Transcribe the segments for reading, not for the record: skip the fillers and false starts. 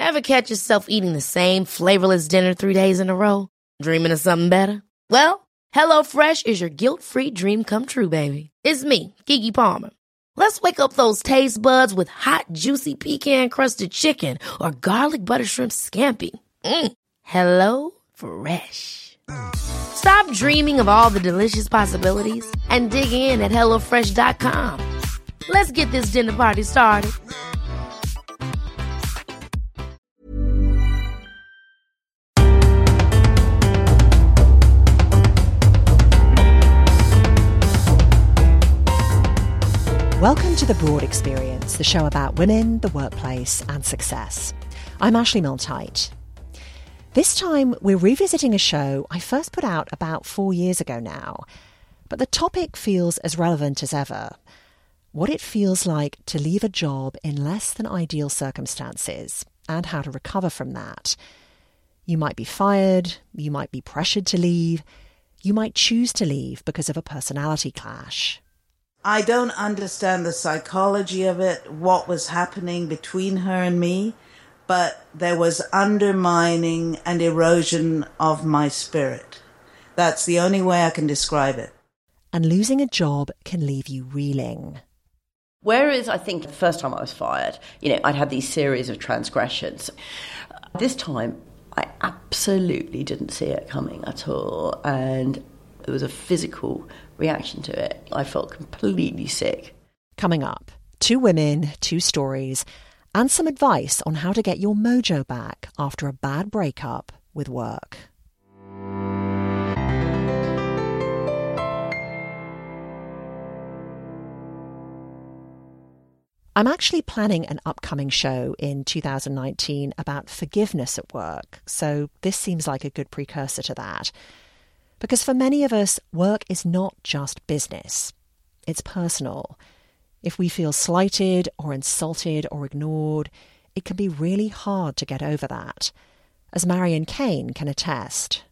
Ever catch yourself eating the same flavorless dinner 3 days in a row? Dreaming of something better? Well, HelloFresh is your guilt-free dream come true, baby. It's me, Keke Palmer. Let's wake up those taste buds with hot, juicy pecan-crusted chicken or garlic butter shrimp scampi. Hello Fresh. Stop dreaming of all the delicious possibilities and dig in at HelloFresh.com. Let's get this dinner party started. Welcome to The Broad Experience, the show about women, the workplace and success. I'm Ashley Milne-Tyte. This time we're revisiting a show I first put out about 4 years ago now, but the topic feels as relevant as ever. What it feels like to leave a job in less than ideal circumstances and how to recover from that. You might be fired, you might be pressured to leave, you might choose to leave because of a personality clash. I don't understand the psychology of it, what was happening between her and me, but there was undermining and erosion of my spirit. That's the only way I can describe it. And losing a job can leave you reeling. Whereas I think the first time I was fired, I'd had these series of transgressions. This time, I absolutely didn't see it coming at all. And it was a physical reaction to it. I felt completely sick. Coming up, 2 women, 2 stories, and some advice on how to get your mojo back after a bad breakup with work. I'm actually planning an upcoming show in 2019 about forgiveness at work, so this seems like a good precursor to that. Because for many of us, work is not just business. It's personal. If we feel slighted or insulted or ignored, it can be really hard to get over that, as Marion Kane can attest.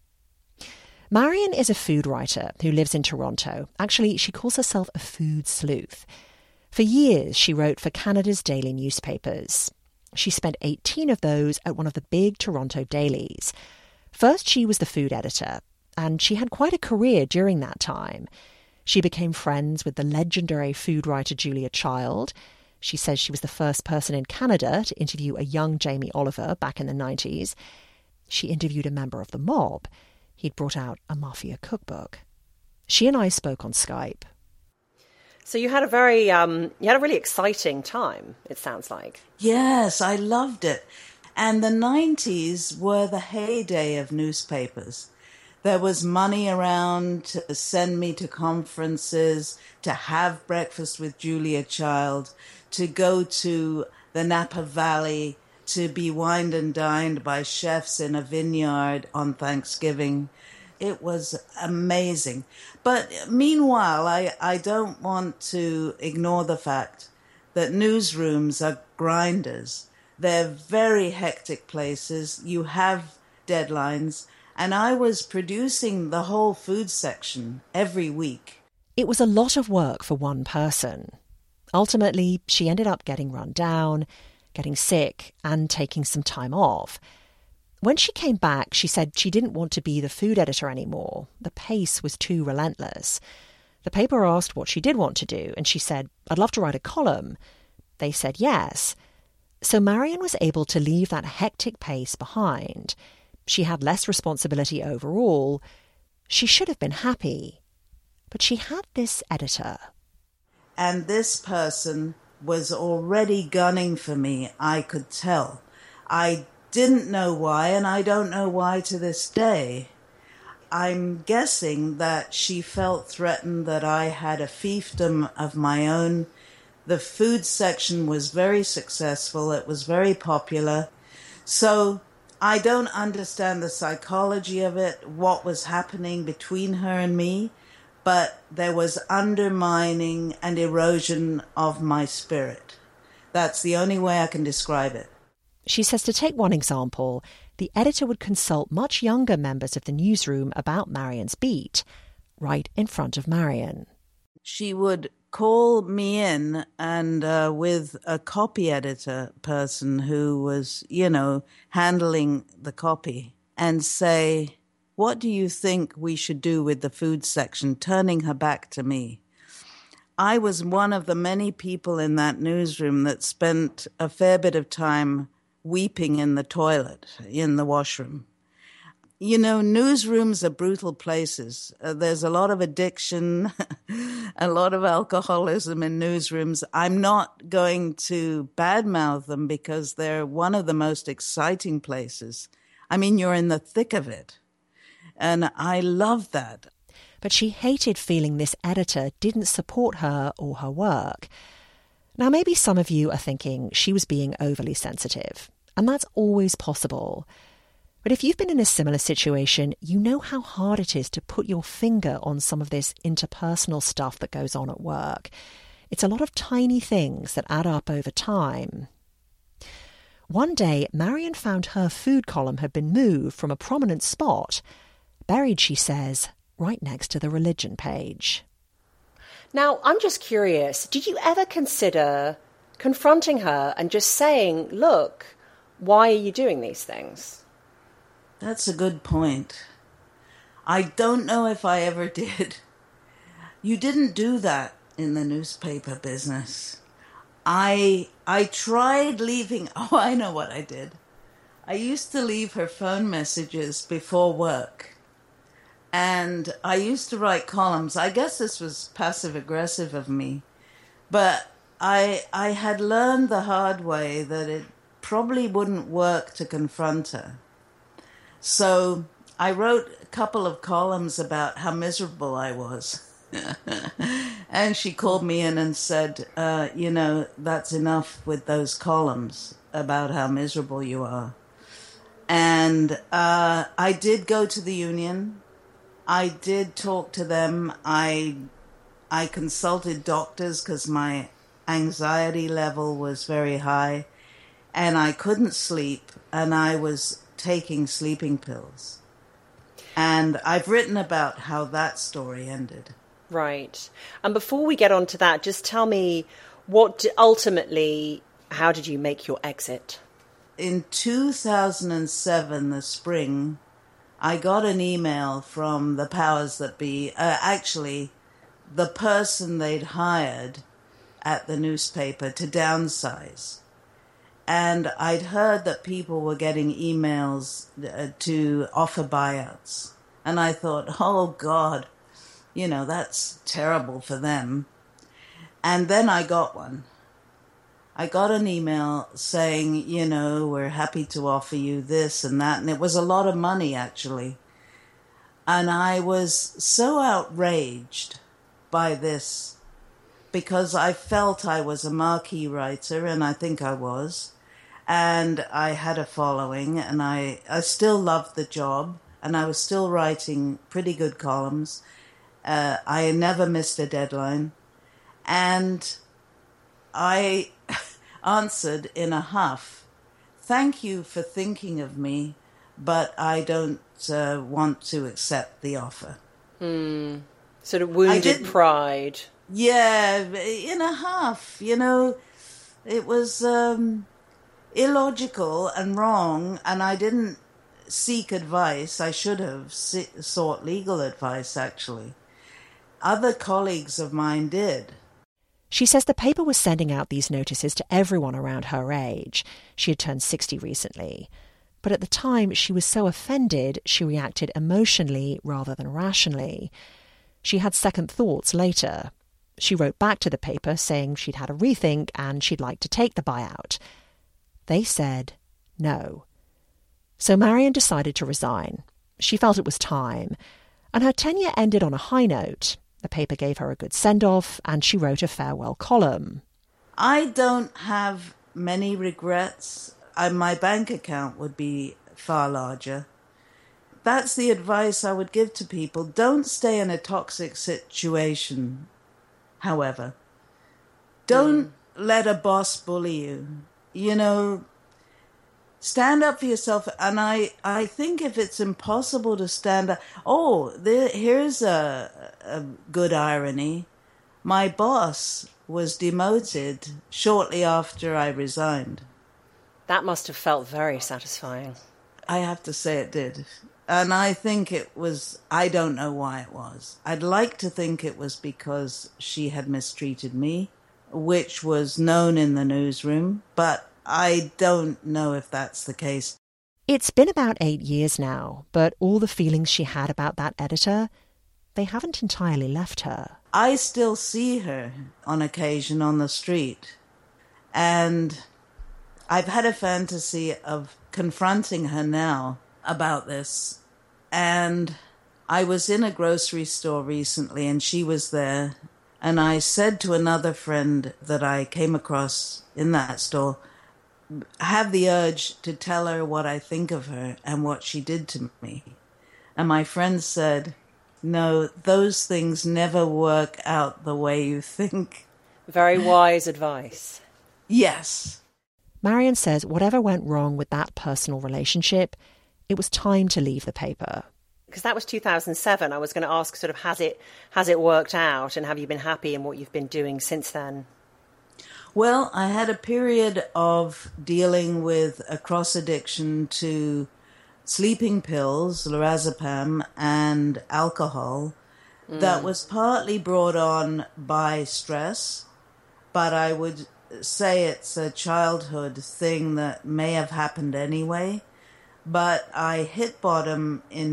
Marion is a food writer who lives in Toronto. Actually, she calls herself a food sleuth. For years, she wrote for Canada's daily newspapers. She spent 18 of those at one of the big Toronto dailies. First, she was the food editor, and she had quite a career during that time. She became friends with the legendary food writer Julia Child. She says she was the first person in Canada to interview a young Jamie Oliver back in the 90s. She interviewed a member of the mob. He'd brought out a mafia cookbook. She and I spoke on Skype. So you had a really exciting time, it sounds like. Yes, I loved it. And the 90s were the heyday of newspapers. There was money around to send me to conferences, to have breakfast with Julia Child, to go to the Napa Valley, to be wined and dined by chefs in a vineyard on Thanksgiving. It was amazing. But meanwhile, I don't want to ignore the fact that newsrooms are grinders. They're very hectic places. You have deadlines. And I was producing the whole food section every week. It was a lot of work for one person. Ultimately, she ended up getting run down, getting sick, and taking some time off. When she came back, she said she didn't want to be the food editor anymore. The pace was too relentless. The paper asked what she did want to do, and she said, "I'd love to write a column." They said yes. So Marion was able to leave that hectic pace behind. She had less responsibility overall. She should have been happy. But she had this editor. And this person was already gunning for me, I could tell. I didn't know why, and I don't know why to this day. I'm guessing that she felt threatened that I had a fiefdom of my own. The food section was very successful. It was very popular. So I don't understand the psychology of it, what was happening between her and me, but there was undermining and erosion of my spirit. That's the only way I can describe it. She says, to take one example, the editor would consult much younger members of the newsroom about Marion's beat, right in front of Marion. She would call me in and with a copy editor person who was, handling the copy and say, what do you think we should do with the food section, turning her back to me. I was one of the many people in that newsroom that spent a fair bit of time weeping in the toilet, in the washroom. Newsrooms are brutal places. There's a lot of addiction, a lot of alcoholism in newsrooms. I'm not going to badmouth them because they're one of the most exciting places. I mean, you're in the thick of it. And I love that. But she hated feeling this editor didn't support her or her work. Now, maybe some of you are thinking she was being overly sensitive, and that's always possible. But if you've been in a similar situation, you know how hard it is to put your finger on some of this interpersonal stuff that goes on at work. It's a lot of tiny things that add up over time. One day, Marion found her food column had been moved from a prominent spot, buried, she says, right next to the religion page. Now, I'm just curious, did you ever consider confronting her and just saying, look, why are you doing these things? That's a good point. I don't know if I ever did. You didn't do that in the newspaper business. I tried leaving... Oh, I know what I did. I used to leave her phone messages before work. And I used to write columns. I guess this was passive-aggressive of me. But I had learned the hard way that it probably wouldn't work to confront her. So I wrote a couple of columns about how miserable I was. And she called me in and said, that's enough with those columns about how miserable you are. And I did go to the union. I did talk to them. I consulted doctors because my anxiety level was very high. And I couldn't sleep. And I was taking sleeping pills. And I've written about how that story ended. Right. And before we get on to that, just tell me how did you make your exit? In 2007, the spring, I got an email from the powers that be, actually the person they'd hired at the newspaper to downsize. And I'd heard that people were getting emails to offer buyouts. And I thought, oh, God, that's terrible for them. And then I got one. I got an email saying, we're happy to offer you this and that. And it was a lot of money, actually. And I was so outraged by this because I felt I was a marquee writer, and I think I was. And I had a following, and I still loved the job, and I was still writing pretty good columns. I never missed a deadline. And I answered in a huff, thank you for thinking of me, but I don't want to accept the offer. Sort of wounded pride. Yeah, in a huff, it was illogical and wrong, and I didn't seek advice. I should have sought legal advice, actually. Other colleagues of mine did. She says the paper was sending out these notices to everyone around her age. She had turned 60 recently. But at the time, she was so offended, she reacted emotionally rather than rationally. She had second thoughts later. She wrote back to the paper saying she'd had a rethink and she'd like to take the buyout. They said no. So Marion decided to resign. She felt it was time. And her tenure ended on a high note. The paper gave her a good send-off, and she wrote a farewell column. I don't have many regrets. My bank account would be far larger. That's the advice I would give to people. Don't stay in a toxic situation, however. Don't let a boss bully you. Stand up for yourself. And I think if it's impossible to stand up... here's a good irony. my boss was demoted shortly after I resigned. That must have felt very satisfying. I have to say it did. And I think it was, I don't know why it was. I'd like to think it was because she had mistreated me, which was known in the newsroom, but I don't know if that's the case. It's been about 8 years now, but all the feelings she had about that editor, they haven't entirely left her. I still see her on occasion on the street, and I've had a fantasy of confronting her now about this. And I was in a grocery store recently and she was there, and I said to another friend that I came across in that store, I have the urge to tell her what I think of her and what she did to me. And my friend said, no, those things never work out the way you think. Very wise advice. Yes. Marion says whatever went wrong with that personal relationship, it was time to leave the paper. Because that was 2007. I was going to ask, sort of, has it worked out, and have you been happy in what you've been doing since then? Well, I had a period of dealing with a cross-addiction to sleeping pills, lorazepam, and alcohol that was partly brought on by stress, but I would say it's a childhood thing that may have happened anyway. But I hit bottom in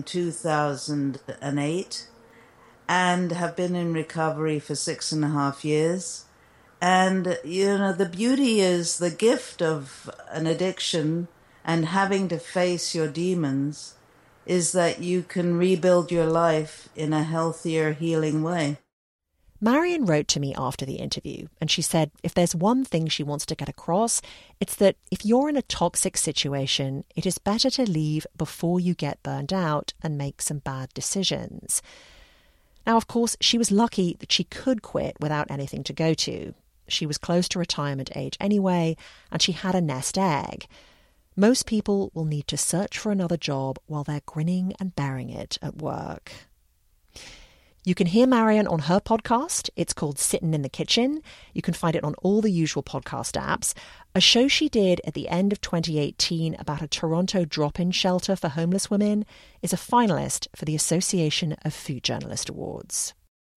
2008 and have been in recovery for 6.5 years. And, you know, the beauty is the gift of an addiction and having to face your demons is that you can rebuild your life in a healthier, healing way. Marion wrote to me after the interview, and she said if there's one thing she wants to get across, it's that if you're in a toxic situation, it is better to leave before you get burned out and make some bad decisions. Now, of course, she was lucky that she could quit without anything to go to. She was close to retirement age anyway, and she had a nest egg. Most people will need to search for another job while they're grinning and bearing it at work. You can hear Marion on her podcast. It's called Sittin' in the Kitchen. You can find it on all the usual podcast apps. A show she did at the end of 2018 about a Toronto drop-in shelter for homeless women is a finalist for the Association of Food Journalist Awards.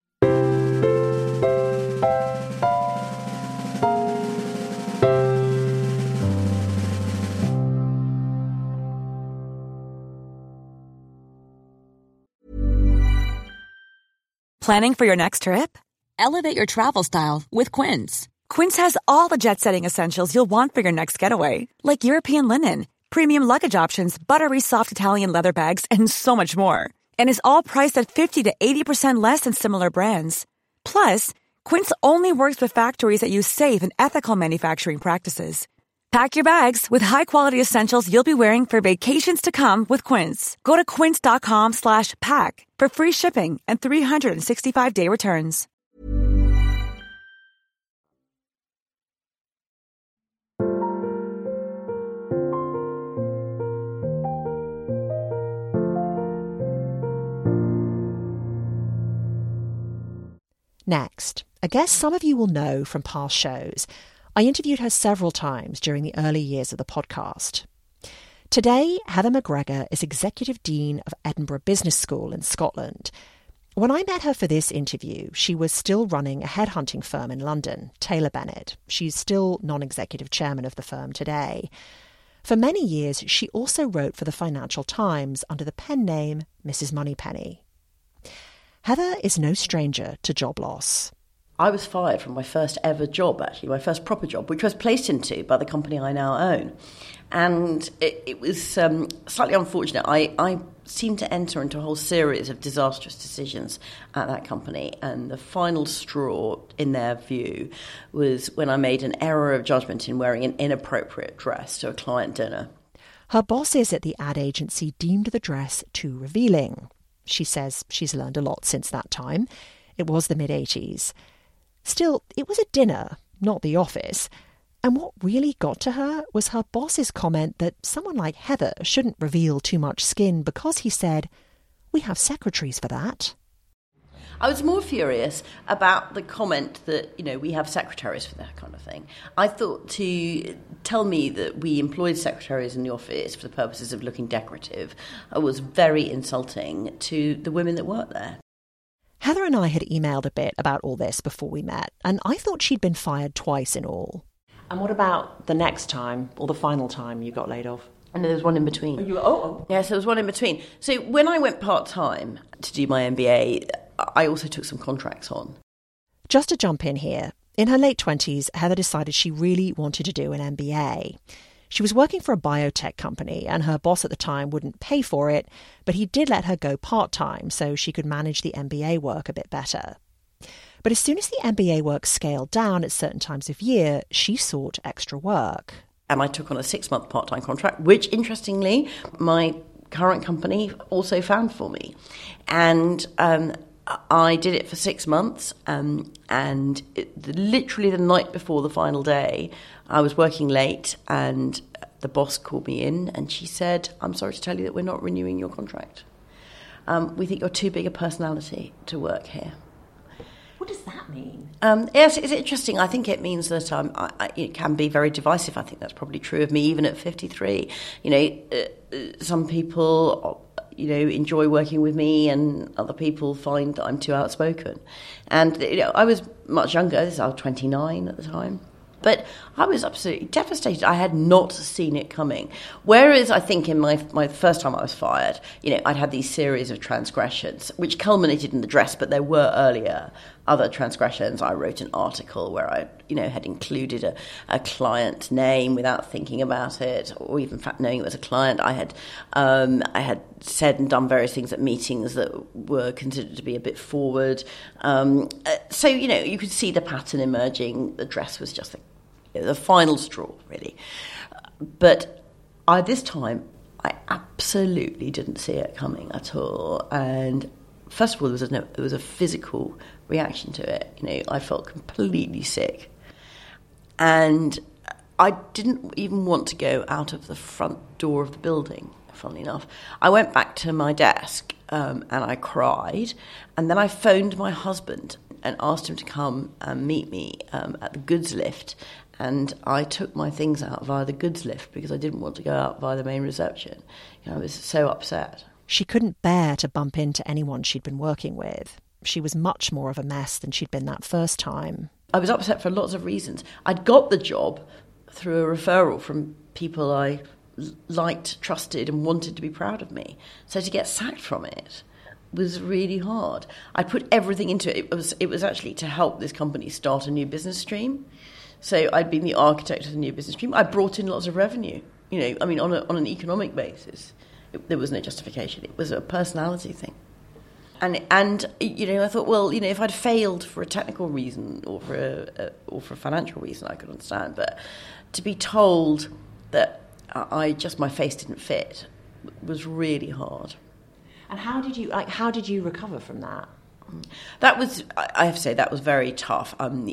Planning for your next trip? Elevate your travel style with Quince. Quince has all the jet-setting essentials you'll want for your next getaway, like European linen, premium luggage options, buttery soft Italian leather bags, and so much more. And is all priced at 50 to 80% less than similar brands. Plus, Quince only works with factories that use safe and ethical manufacturing practices. Pack your bags with high-quality essentials you'll be wearing for vacations to come with Quince. Go to quince.com/pack for free shipping and 365-day returns. Next, a guest some of you will know from past shows. I interviewed her several times during the early years of the podcast. Today, Heather McGregor is Executive Dean of Edinburgh Business School in Scotland. When I met her for this interview, she was still running a headhunting firm in London, Taylor Bennett. She's still non-executive chairman of the firm today. For many years, she also wrote for the Financial Times under the pen name Mrs. Moneypenny. Heather is no stranger to job loss. I was fired from my first ever job, actually, my first proper job, which I was placed into by the company I now own. And it was slightly unfortunate. I seemed to enter into a whole series of disastrous decisions at that company. And the final straw, in their view, was when I made an error of judgment in wearing an inappropriate dress to a client dinner. Her bosses at the ad agency deemed the dress too revealing. She says she's learned a lot since that time. It was the mid-'80s. Still, it was a dinner, not the office. And what really got to her was her boss's comment that someone like Heather shouldn't reveal too much skin because, he said, we have secretaries for that. I was more furious about the comment that, we have secretaries for that kind of thing. I thought to tell me that we employed secretaries in the office for the purposes of looking decorative was very insulting to the women that work there. Heather and I had emailed a bit about all this before we met, and I thought she'd been fired twice in all. And what about the next time, or the final time you got laid off? And there was one in between. Yes, there was one in between. So when I went part-time to do my MBA, I also took some contracts on. Just to jump in here, in her late 20s, Heather decided she really wanted to do an MBA. She was working for a biotech company, and her boss at the time wouldn't pay for it, but he did let her go part-time so she could manage the MBA work a bit better. But as soon as the MBA work scaled down at certain times of year, she sought extra work. And I took on a 6-month part-time contract, which, interestingly, my current company also found for me. And I did it for 6 months, and literally the night before the final day, I was working late, and the boss called me in, and she said, "I'm sorry to tell you that we're not renewing your contract. We think you're too big a personality to work here." What does that mean? Yes, it's interesting. I think it means that it can be very divisive. I think that's probably true of me, even at 53. Some people, enjoy working with me, and other people find that I'm too outspoken. And I was much younger. I was 29 at the time. But I was absolutely devastated. I had not seen it coming. Whereas I think in my first time I was fired, I'd had these series of transgressions, which culminated in the dress, but there were earlier other transgressions. I wrote an article where I, had included a client name without thinking about it, or even in fact knowing it was a client. I had said and done various things at meetings that were considered to be a bit forward. So, you could see the pattern emerging. The dress was just the final straw, really. But this time, I absolutely didn't see it coming at all. And first of all, there was a physical reaction to it. I felt completely sick. And I didn't even want to go out of the front door of the building, funnily enough. I went back to my desk and I cried. And then I phoned my husband and asked him to come and meet me at the goods lift. And I took my things out via the goods lift because I didn't want to go out via the main reception. I was so upset. She couldn't bear to bump into anyone she'd been working with. She was much more of a mess than she'd been that first time. I was upset for lots of reasons. I'd got the job through a referral from people I liked, trusted, and wanted to be proud of me. So to get sacked from it was really hard. I put everything into it. It was actually to help this company start a new business stream. So I'd been the architect of the new business stream. I brought in lots of revenue, on an economic basis. There was no justification. It was a personality thing. And I thought, well, if I'd failed for a technical reason or for a financial reason, I could understand. But to be told that my face didn't fit was really hard. And how did you recover from that? That was, I have to say, that was very tough.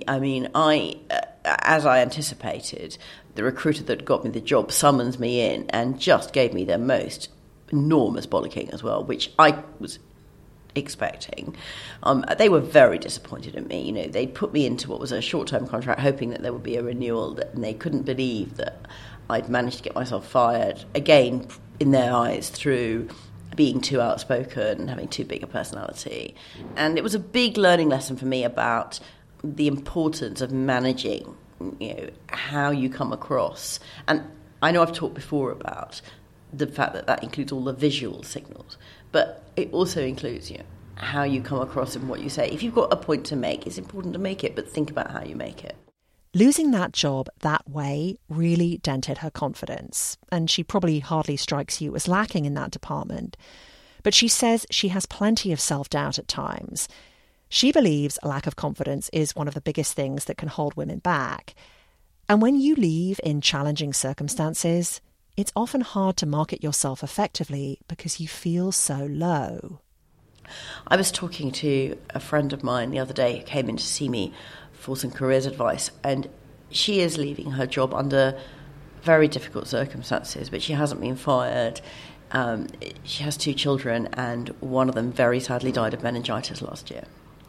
As I anticipated, the recruiter that got me the job summons me in and just gave me the most enormous bollocking as well, which I was expecting. They were very disappointed in me. They put me into what was a short-term contract, hoping that there would be a renewal, and they couldn't believe that I'd managed to get myself fired, again, in their eyes, through being too outspoken and having too big a personality. And it was a big learning lesson for me about the importance of managing, how you come across. And I know I've talked before about the fact that includes all the visual signals, but it also includes, how you come across and what you say. If you've got a point to make, it's important to make it, but think about how you make it. Losing that job that way really dented her confidence, and she probably hardly strikes you as lacking in that department. But she says she has plenty of self-doubt at times. She believes a lack of confidence is one of the biggest things that can hold women back. And when you leave in challenging circumstances, it's often hard to market yourself effectively because you feel so low. I was talking to a friend of mine the other day who came in to see me for some careers advice, and she is leaving her job under very difficult circumstances, but she hasn't been fired. She has 2 children, and one of them very sadly died of meningitis last year.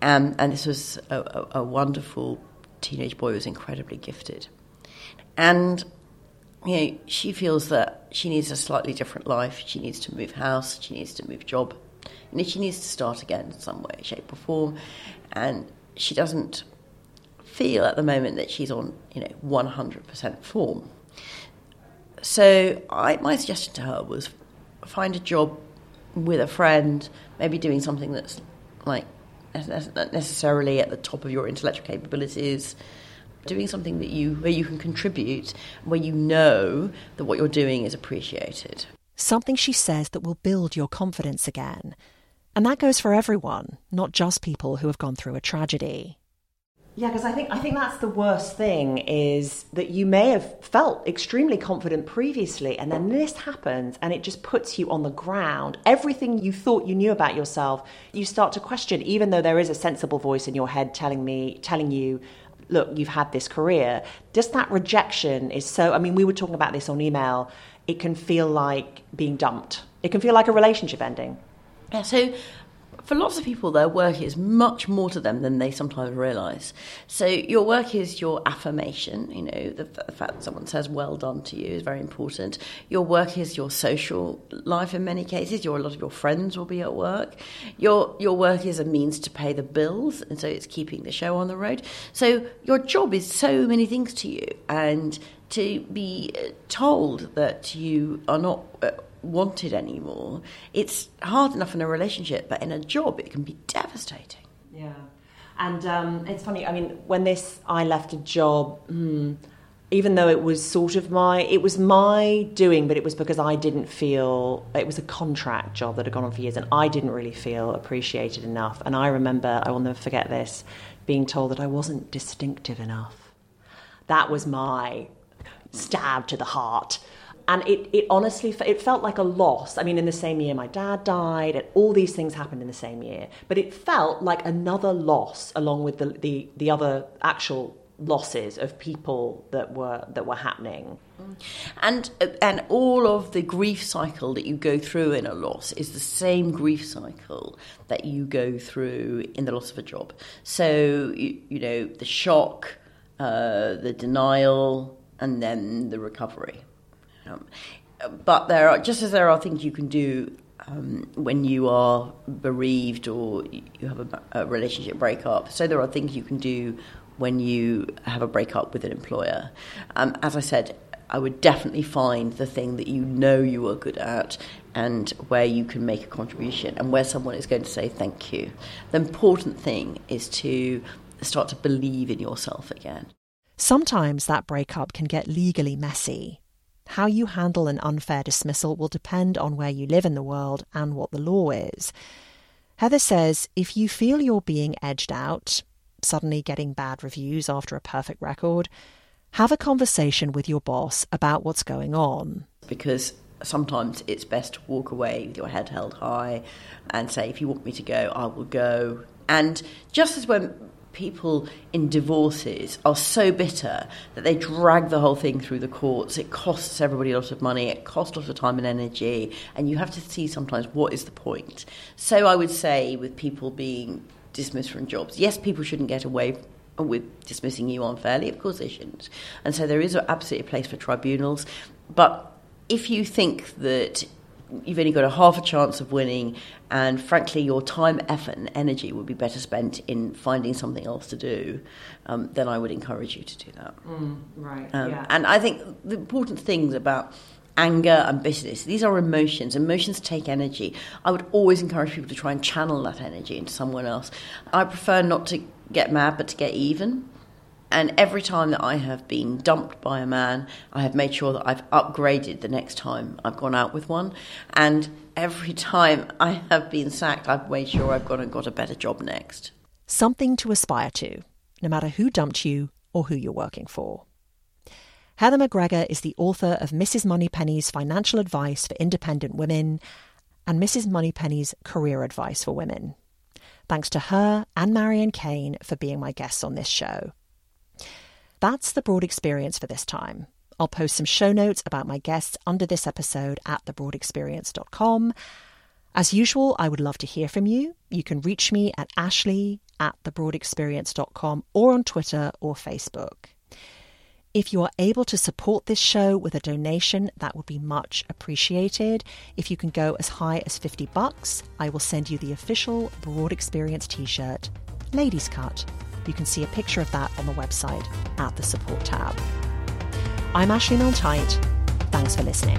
And this was a wonderful teenage boy who was incredibly gifted. And, she feels that she needs a slightly different life. She needs to move house. She needs to move job. She needs to start again in some way, shape or form. And she doesn't feel at the moment that she's on, 100% form. So my suggestion to her was find a job with a friend, maybe doing something that's not necessarily at the top of your intellectual capabilities, doing something where you can contribute, where you know that what you're doing is appreciated. Something, she says, that will build your confidence again. And that goes for everyone, not just people who have gone through a tragedy. Yeah, because I think that's the worst thing, is that you may have felt extremely confident previously, and then this happens and it just puts you on the ground. Everything you thought you knew about yourself, you start to question, even though there is a sensible voice in your head telling you, look, you've had this career. Just that rejection is so... we were talking about this on email. It can feel like being dumped. It can feel like a relationship ending. Yeah, so for lots of people, their work is much more to them than they sometimes realise. So your work is your affirmation. The fact that someone says well done to you is very important. Your work is your social life in many cases. A lot of your friends will be at work. Your work is a means to pay the bills, and so it's keeping the show on the road. So your job is so many things to you, and to be told that you are not wanted anymore, it's hard enough in a relationship, but in a job it can be devastating. Yeah. And it's funny, when I left a job, even though it was my doing, but it was because I didn't feel, it was a contract job that had gone on for years, and I didn't really feel appreciated enough. And I remember, I will never forget this, being told that I wasn't distinctive enough. That was my stab to the heart. And it honestly, it felt like a loss. In the same year my dad died, and all these things happened in the same year. But it felt like another loss, along with the other actual losses of people that were happening. And all of the grief cycle that you go through in a loss is the same grief cycle that you go through in the loss of a job. So, the shock, the denial, and then the recovery. But there are things you can do when you are bereaved or you have a relationship breakup. So there are things you can do when you have a breakup with an employer. As I said, I would definitely find the thing that you are good at and where you can make a contribution and where someone is going to say thank you. The important thing is to start to believe in yourself again. Sometimes that breakup can get legally messy. How you handle an unfair dismissal will depend on where you live in the world and what the law is. Heather says if you feel you're being edged out, suddenly getting bad reviews after a perfect record, have a conversation with your boss about what's going on. Because sometimes it's best to walk away with your head held high and say, if you want me to go, I will go. And just as when people in divorces are so bitter that they drag the whole thing through the courts, it costs everybody a lot of money, it costs a lot of time and energy, and you have to see sometimes what is the point. So I would say with people being dismissed from jobs, yes, people shouldn't get away with dismissing you unfairly, of course they shouldn't. And so there is absolutely a place for tribunals, but if you think that you've only got a half a chance of winning, and frankly your time, effort and energy would be better spent in finding something else to do, then I would encourage you to do that. Right. And I think the important things about anger and bitterness, these are emotions. Emotions take energy. I would always encourage people to try and channel that energy into someone else. I prefer not to get mad but to get even. And every time that I have been dumped by a man, I have made sure that I've upgraded the next time I've gone out with one. And every time I have been sacked, I've made sure I've gone and got a better job next. Something to aspire to, no matter who dumped you or who you're working for. Heather McGregor is the author of Mrs. Moneypenny's Financial Advice for Independent Women and Mrs. Moneypenny's Career Advice for Women. Thanks to her and Marion Kane for being my guests on this show. That's the Broad Experience for this time. I'll post some show notes about my guests under this episode at thebroadexperience.com. As usual, I would love to hear from you. You can reach me at ashley@thebroadexperience.com or on Twitter or Facebook. If you are able to support this show with a donation, that would be much appreciated. If you can go as high as $50, I will send you the official Broad Experience t-shirt, Ladies Cut. You can see a picture of that on the website at the support tab. I'm Ashley Milne-Tyte. Thanks for listening.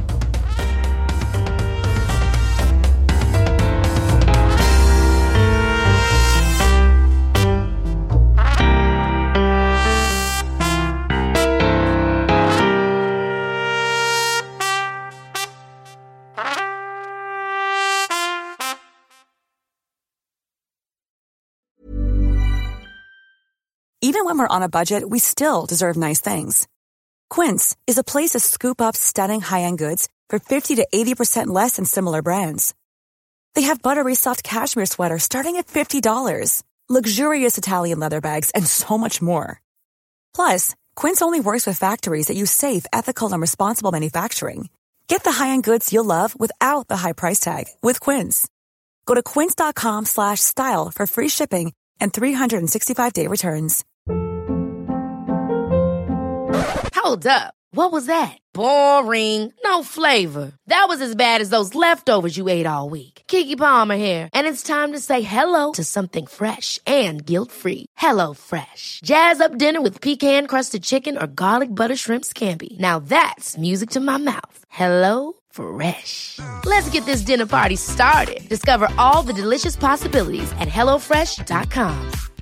Even when we're on a budget, we still deserve nice things. Quince is a place to scoop up stunning high-end goods for 50 to 80% less than similar brands. They have buttery soft cashmere sweaters starting at $50, luxurious Italian leather bags, and so much more. Plus, Quince only works with factories that use safe, ethical, and responsible manufacturing. Get the high-end goods you'll love without the high price tag with Quince. Go to quince.com/style for free shipping and 365-day returns. Hold up. What was that? Boring. No flavor. That was as bad as those leftovers you ate all week. Keke Palmer here. And it's time to say hello to something fresh and guilt-free. Hello Fresh. Jazz up dinner with pecan-crusted chicken or garlic butter shrimp scampi. Now that's music to my mouth. Hello Fresh. Let's get this dinner party started. Discover all the delicious possibilities at HelloFresh.com.